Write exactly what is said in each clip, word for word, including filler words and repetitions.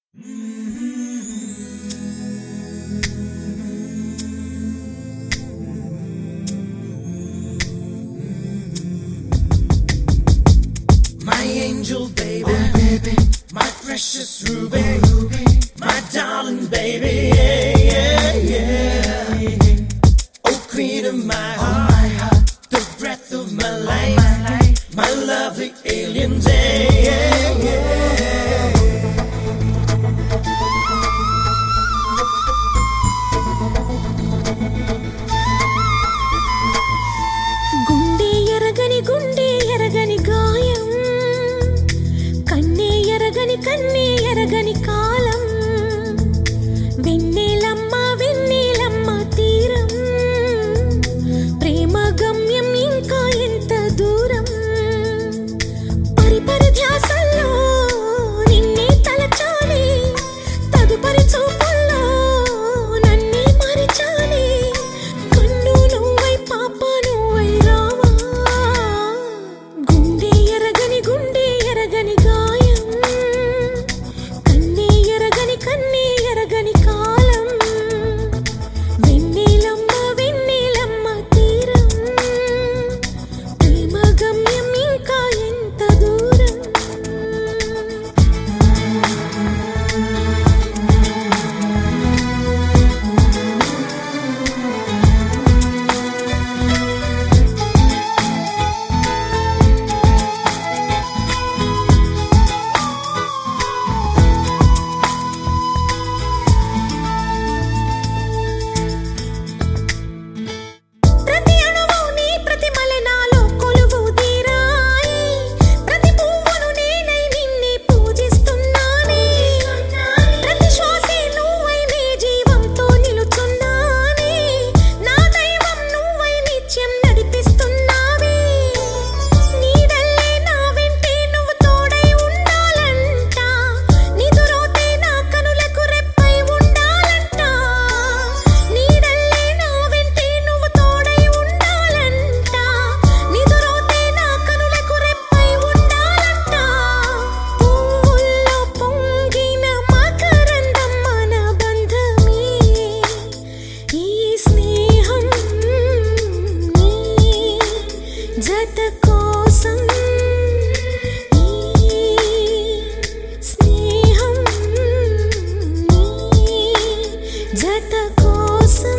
My angel baby, oh, baby, my precious ruby, ruby, my darling baby, yeah, yeah, yeah. Oh, queen of my heart, my heart, the breath of my life, my, life. My lovely alien day, yeah, yeah. గుండె ఎరగని గుండె ఎరగని గాయం కన్నే ఎరగని కన్నే ఎరగని కాలం వెన్నెలమ్మ వెన్నెలమ్మ తీరం ప్రేమ గమ్యం ఇంకా ఎంత దూరం పరిపరి ధ్యాసల్లో నిన్నే తలచాలి తదుపరి చూపుల్లో నన్నే మరిచాలి కన్ను నువ్వై పాప నువ్వై రావా గుండె ఎరగని గుండె ఎరగని గాయం కన్నే ఎరగని కన్నే ఎరగని కాలం వెన్నెలమ్మ వెన్నెలమ్మ తీరం ప్రేమ గమ్యం ఇంకా ఎంత దూరం ప్రతి అణువు నీ ప్రతిమలే నాలో కొలువు తీరాయి ప్రతి పువ్వును నేనై నిన్నే పూజిస్తున్నానే ప్రతి శ్వాసే నువ్వై నీ జీవంతో నిలుచున్నానే నా దైవం నువ్వై నిత్యం నడిపిస్తున్నావే నీడల్లే నా వెంటే నువ్వు తోడై ఉండాలంట నిదురోతే నా కనులకు రెప్పై ఉండాలంట నీడల్లే నా వెంటే నువ్వు తోడై ఉండాలంట నిదురోతే నా కనులకు రెప్పై ఉండాలంట పువ్వుల్లో పొంగిన మకరందం మన బంధమే ఈ స్నేహం నీ జత కోసం ఈ స్నేహం నీ జత కోసం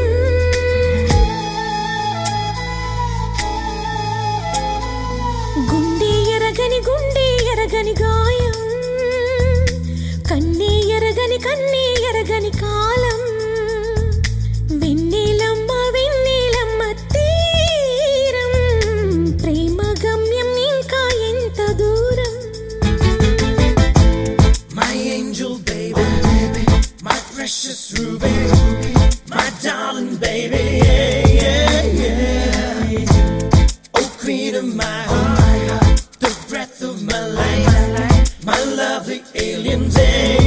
గుండె ఎరగని గుండె ఎరగని గాయం కన్నే ఎరగని కన్నే ఎరగని కాలం వెన్నెలమ్మ వెన్నెలమ్మ తీరం ప్రేమ గమ్యం ఇంకా ఎంత దూరం My angel baby, oh, baby, my precious ruby, my darling baby, yeah, yeah, yeah. Oh, queen of my heart, the breath of my life, my lovely alien day.